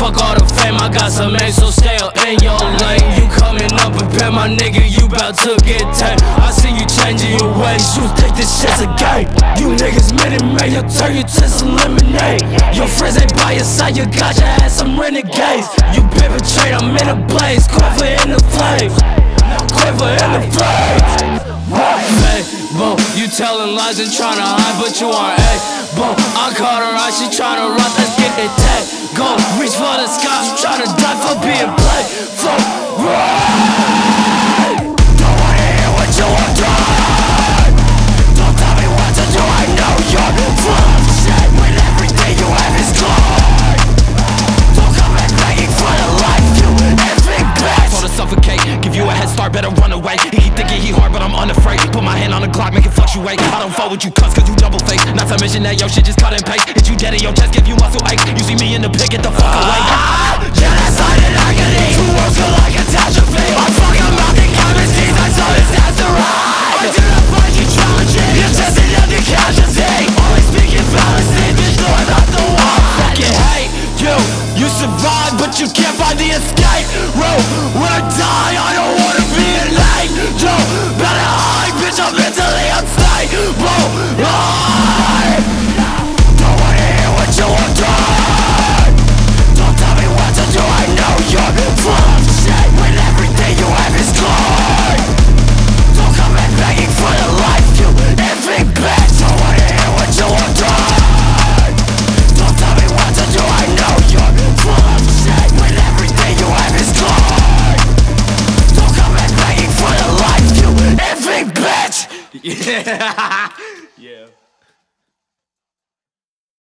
fuck all the fame, I got some aim, so stay in your lane. You coming up and bet my nigga, you bout to get tamed. I see you changing your ways, you think this shit's a game. You niggas Minute Maid, you'll turn you to some lemonade. Your friends ain't by your side, you got your ass some renegades. You been betrayed, I'm in a blaze, quiver in the flames, quiver in the flames. Hey, boom, you telling lies and tryna hide, but you aren't. Hey, boom, I caught her eye, she tryna run, let's get it tag. Go, reach for the sky, I'm tryna die for being played. So, right. Don't wanna hear what you want to. Don't tell me what to do, I know you're full of shit when everything you have is gone. Don't come back begging for the life you effing bitch. Told to suffocate, give you a head start, better run away. He keep thinking he hard, but I'm unafraid. Put my hand on the Glock, make it fluctuate. I don't fall with you cuz you double face. Not to mention that your shit just cut and paste. Hit you dead in your chest, give you muscle ache. You see me in the pit, get the fuck away. Genocide and agony, two worlds collide, catastrophe. I'm fucking mounting cavities, I saw this as the ride. I do not find you challenging, you're testing out the casualty. Only speaking fallacies, bitch, no, I'm not the one. Fucking hate you, you survive, but you can't find the escape route. When I die, I don't wanna be late. Yo, better hide, bitch, I'm mentally unstable. Don't wanna hear what you want to. Don't tell me what to do, I know you're full of shit when everything you have is gone. Don't come back begging for the life you effing bitch. Don't wanna hear what you want to. Don't tell me what to do, I know you're full of shit when everything you have is gone. Don't come back begging for the life you effing bitch. Yeah.